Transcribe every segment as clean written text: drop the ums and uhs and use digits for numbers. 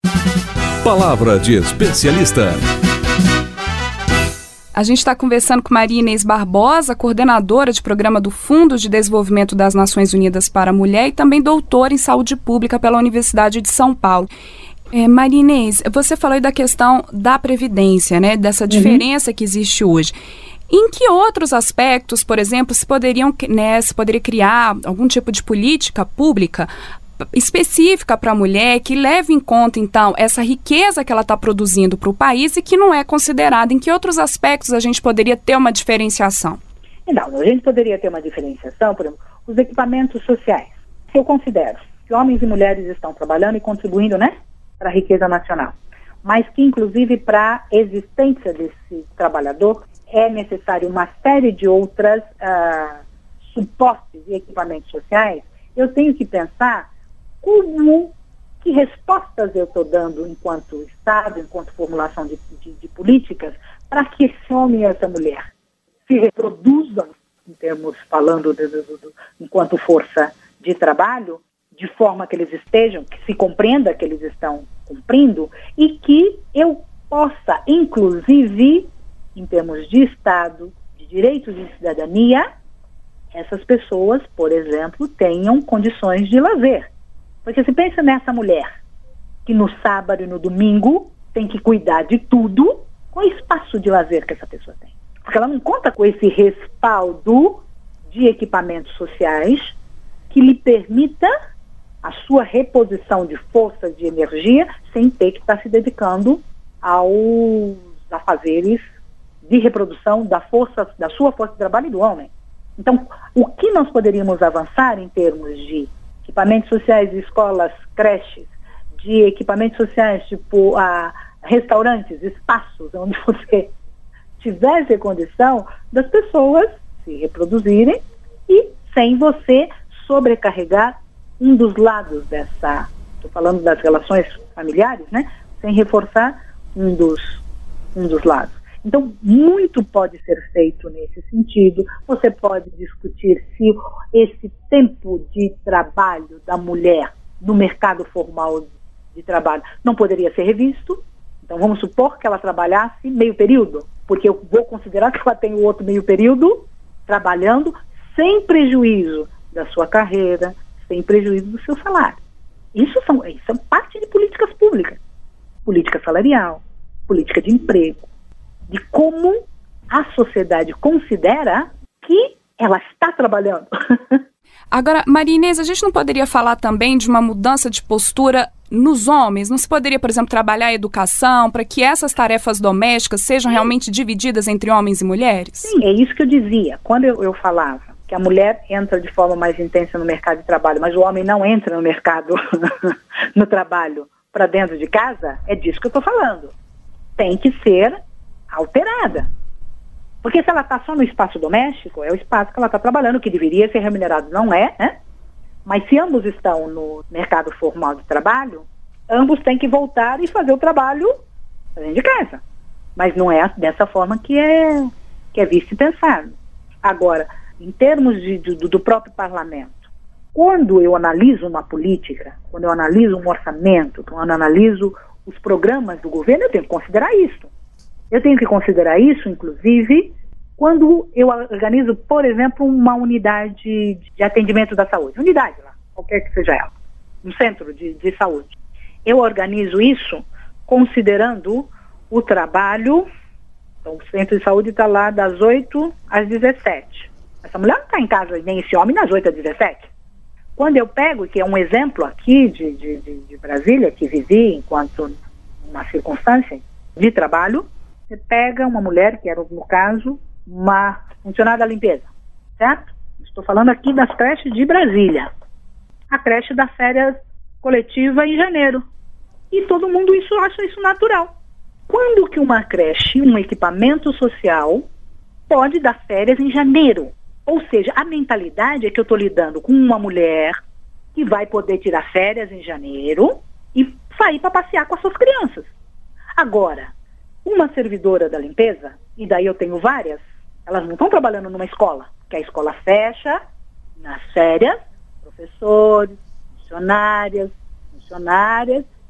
Palavra de especialista. A gente está conversando com Maria Inês Barbosa, coordenadora de programa do Fundo de Desenvolvimento das Nações Unidas para a Mulher e também doutora em Saúde Pública pela Universidade de São Paulo. Maria Inês, você falou aí da questão da previdência, né, dessa diferença que existe hoje. Em que outros aspectos, por exemplo, se poderia criar algum tipo de política pública específica para a mulher que leve em conta, então, essa riqueza que ela está produzindo para o país e que não é considerada? Em que outros aspectos a gente poderia ter uma diferenciação? Então, a gente poderia ter uma diferenciação, por exemplo, os equipamentos sociais. Eu considero que homens e mulheres estão trabalhando e contribuindo, né, para a riqueza nacional, mas que, inclusive, para a existência desse trabalhador, é necessário uma série de outras suportes e equipamentos sociais. Eu tenho que pensar que respostas eu estou dando enquanto Estado, enquanto formulação de políticas, para que esse homem e essa mulher se reproduzam, em termos falando enquanto força de trabalho, de forma que eles estejam, que se compreenda que eles estão cumprindo, e que eu possa, inclusive, em termos de Estado, de direitos de cidadania, essas pessoas, por exemplo, tenham condições de lazer. Porque se pensa nessa mulher que no sábado e no domingo tem que cuidar de tudo, qual é o espaço de lazer que essa pessoa tem? Porque ela não conta com esse respaldo de equipamentos sociais que lhe permita a sua reposição de força, de energia, sem ter que estar se dedicando aos afazeres de reprodução da sua força de trabalho e do homem. Então, o que nós poderíamos avançar em termos de equipamentos sociais de escolas, creches, de equipamentos sociais tipo restaurantes, espaços onde você tivesse a condição das pessoas se reproduzirem e sem você sobrecarregar um dos lados estou falando das relações familiares, né? Sem reforçar um dos lados. Então, muito pode ser feito nesse sentido. Você pode discutir se esse tempo de trabalho da mulher no mercado formal de trabalho não poderia ser revisto. Então, vamos supor que ela trabalhasse meio período, porque eu vou considerar que ela tem o outro meio período trabalhando sem prejuízo da sua carreira, sem prejuízo do seu salário. Isso são parte de políticas públicas. Política salarial, política de emprego, de como a sociedade considera que ela está trabalhando. Agora, Maria Inês, a gente não poderia falar também de uma mudança de postura nos homens? Não se poderia, por exemplo, trabalhar a educação para que essas tarefas domésticas sejam realmente divididas entre homens e mulheres? Sim, é isso que eu dizia. Quando eu falava que a mulher entra de forma mais intensa no mercado de trabalho, mas o homem não entra no mercado, no trabalho, para dentro de casa, é disso que eu estou falando. Tem que ser alterada. Porque se ela está só no espaço doméstico, é o espaço que ela está trabalhando, que deveria ser remunerado, não é, né? Mas se ambos estão no mercado formal de trabalho, ambos têm que voltar e fazer o trabalho dentro de casa. Mas não é dessa forma que é visto e pensado. Agora, em termos do próprio parlamento, quando eu analiso uma política, quando eu analiso um orçamento, quando eu analiso os programas do governo, eu tenho que considerar isso. Eu tenho que considerar isso, inclusive, quando eu organizo, por exemplo, uma unidade de atendimento da saúde. Unidade lá, qualquer que seja ela. Um centro de saúde. Eu organizo isso considerando o trabalho. Então, o centro de saúde está lá das 8 às 17. Essa mulher não está em casa, nem esse homem, das 8 às 17. Quando eu pego, que é um exemplo aqui de Brasília, que vivi enquanto uma circunstância de trabalho, você pega uma mulher, que era, no caso, uma funcionária da limpeza, certo? Estou falando aqui das creches de Brasília. A creche da férias coletiva em janeiro. E todo mundo acha isso natural. Quando que uma creche, um equipamento social, pode dar férias em janeiro? Ou seja, a mentalidade é que eu estou lidando com uma mulher que vai poder tirar férias em janeiro e sair para passear com as suas crianças. Agora, uma servidora da limpeza, e daí eu tenho várias, elas não estão trabalhando numa escola, porque a escola fecha nas férias, professores, funcionárias,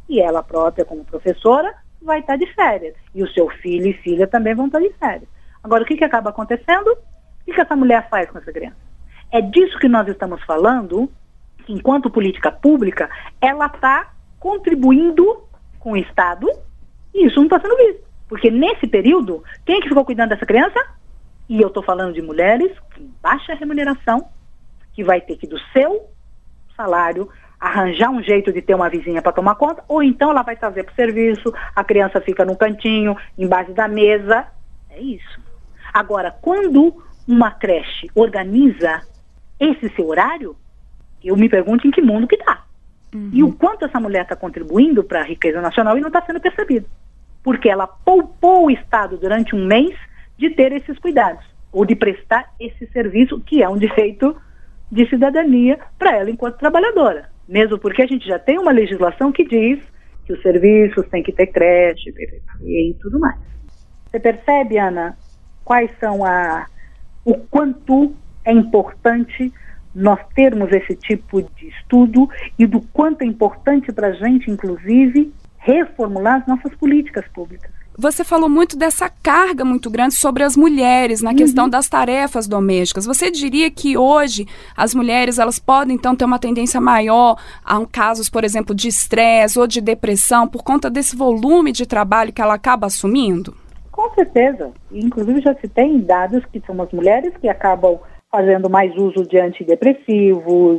e ela própria, como professora, vai estar de férias. E o seu filho e filha também vão estar de férias. Agora, o que acaba acontecendo? O que essa mulher faz com essa criança? É disso que nós estamos falando, que enquanto política pública, ela está contribuindo com o Estado, e isso não está sendo visto. Porque nesse período, quem é que ficou cuidando dessa criança? E eu estou falando de mulheres com baixa remuneração, que vai ter que, do seu salário, arranjar um jeito de ter uma vizinha para tomar conta, ou então ela vai trazer para o serviço, a criança fica num cantinho, embaixo da mesa. É isso. Agora, quando uma creche organiza esse seu horário, eu me pergunto em que mundo que está. E o quanto essa mulher está contribuindo para a riqueza nacional e não está sendo percebido. Porque ela poupou o Estado durante um mês de ter esses cuidados, ou de prestar esse serviço, que é um direito de cidadania para ela enquanto trabalhadora. Mesmo porque a gente já tem uma legislação que diz que os serviços têm que ter creche e tudo mais. Você percebe, Ana, quais são o quanto é importante nós termos esse tipo de estudo e do quanto é importante para a gente, inclusive, reformular as nossas políticas públicas. Você falou muito dessa carga muito grande sobre as mulheres na questão das tarefas domésticas. Você diria que hoje as mulheres elas podem então ter uma tendência maior a casos, por exemplo, de estresse ou de depressão por conta desse volume de trabalho que ela acaba assumindo? Com certeza. Inclusive já se tem dados que são as mulheres que acabam fazendo mais uso de antidepressivos,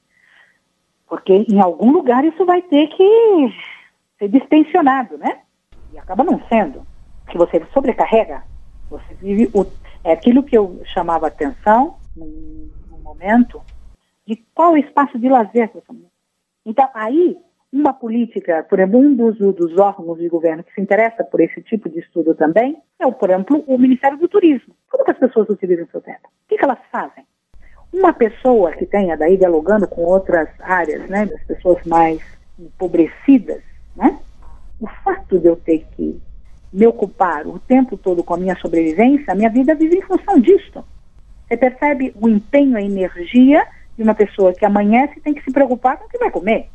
porque em algum lugar isso vai ter que ser distensionado, né? E acaba não sendo. Que você sobrecarrega, você vive é aquilo que eu chamava atenção num momento de qual é o espaço de lazer para essa mulher. Então, aí, uma política, por exemplo, um dos órgãos de governo que se interessa por esse tipo de estudo também é, por exemplo, o Ministério do Turismo. Como que as pessoas utilizam o seu tempo? O que elas fazem? Uma pessoa que tenha, daí dialogando com outras áreas, né, das pessoas mais empobrecidas, né, o fato de eu ter que me ocupar o tempo todo com a minha sobrevivência, a minha vida vive em função disso. Você percebe o empenho, a energia de uma pessoa que amanhece e tem que se preocupar com o que vai comer.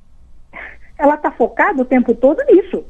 Ela está focada o tempo todo nisso.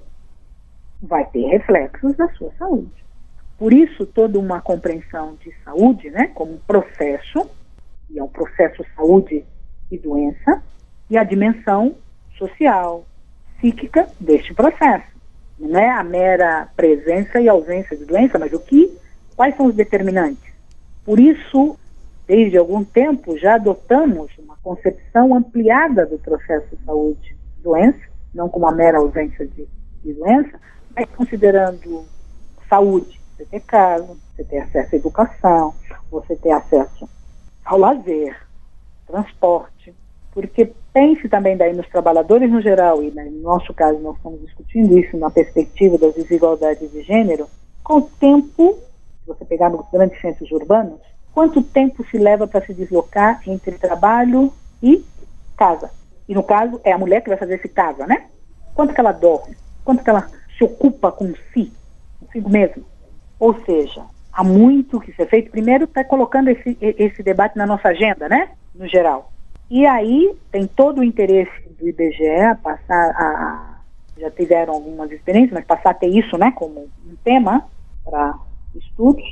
Vai ter reflexos da sua saúde. Por isso, toda uma compreensão de saúde, né, como um processo, e é um processo saúde e doença, e a dimensão social, psíquica deste processo. Não é a mera presença e ausência de doença, mas quais são os determinantes? Por isso, desde algum tempo, já adotamos uma concepção ampliada do processo saúde-doença, não como uma mera ausência de doença, mas considerando saúde. Você ter casa, você ter acesso à educação, você ter acesso ao lazer, transporte, porque pense também daí nos trabalhadores no geral, e no nosso caso nós estamos discutindo isso na perspectiva das desigualdades de gênero, com o tempo, se você pegar nos grandes centros urbanos, quanto tempo se leva para se deslocar entre trabalho e casa. E no caso é a mulher que vai fazer esse casa, né? Quanto que ela dorme, quanto que ela se ocupa consigo mesma. Ou seja, há muito que ser feito. Primeiro está colocando esse debate na nossa agenda, né? No geral. E aí tem todo o interesse do IBGE a passar já tiveram algumas experiências, mas passar a ter isso, né, como um tema para estudos.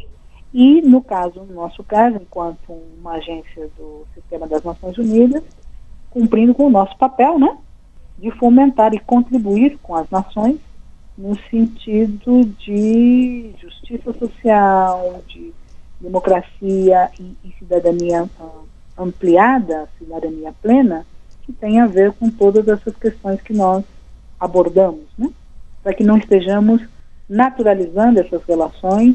E no nosso caso, enquanto uma agência do Sistema das Nações Unidas, cumprindo com o nosso papel, né, de fomentar e contribuir com as nações no sentido de justiça social, de democracia e cidadania ampliada, cidadania plena, que tem a ver com todas essas questões que nós abordamos, né? Para que não estejamos naturalizando essas relações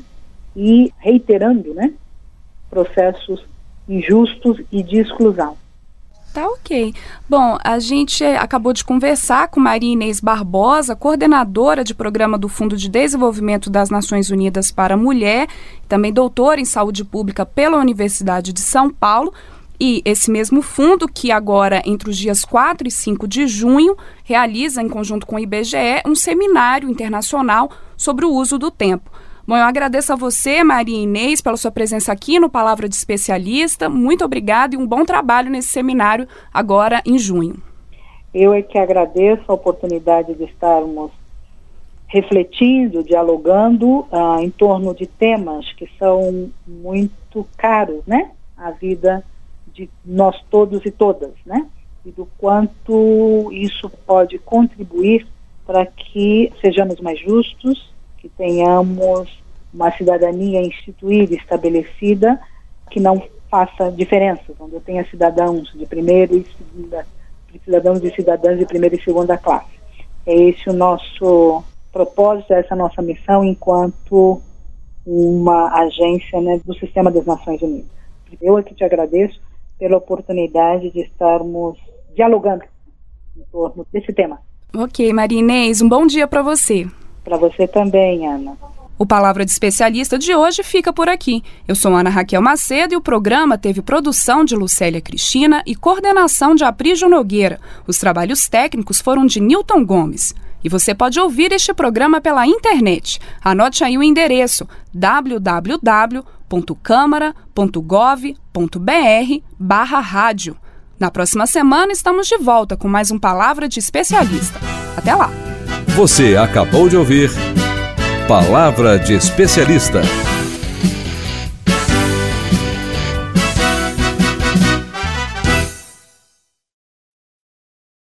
e reiterando, né, processos injustos e de exclusão. Tá ok. Bom, a gente acabou de conversar com Maria Inês Barbosa, coordenadora de programa do Fundo de Desenvolvimento das Nações Unidas para a Mulher, também doutora em Saúde Pública pela Universidade de São Paulo, e esse mesmo fundo que agora, entre os dias 4 e 5 de junho, realiza, em conjunto com o IBGE, um seminário internacional sobre o uso do tempo. Bom, eu agradeço a você, Maria Inês, pela sua presença aqui no Palavra de Especialista. Muito obrigada e um bom trabalho nesse seminário agora em junho. Eu é que agradeço a oportunidade de estarmos refletindo, dialogando em torno de temas que são muito caros, né? À vida de nós todos e todas, né? E do quanto isso pode contribuir para que sejamos mais justos, que tenhamos uma cidadania instituída, estabelecida, que não faça diferença, onde eu tenha cidadãos de primeira e segunda, cidadãos e cidadãs de primeira e segunda classe. É esse o nosso propósito, essa é a nossa missão enquanto uma agência, né, do Sistema das Nações Unidas. Eu aqui te agradeço pela oportunidade de estarmos dialogando em torno desse tema. Ok, Maria Inês, um bom dia para você. Para você também, Ana. O Palavra de Especialista de hoje fica por aqui. Eu sou Ana Raquel Macedo e o programa teve produção de Lucélia Cristina e coordenação de Aprígio Nogueira. Os trabalhos técnicos foram de Newton Gomes. E você pode ouvir este programa pela internet. Anote aí o endereço www.câmara.gov.br/rádio. Na próxima semana estamos de volta com mais um Palavra de Especialista. Até lá! Você acabou de ouvir Palavra de Especialista.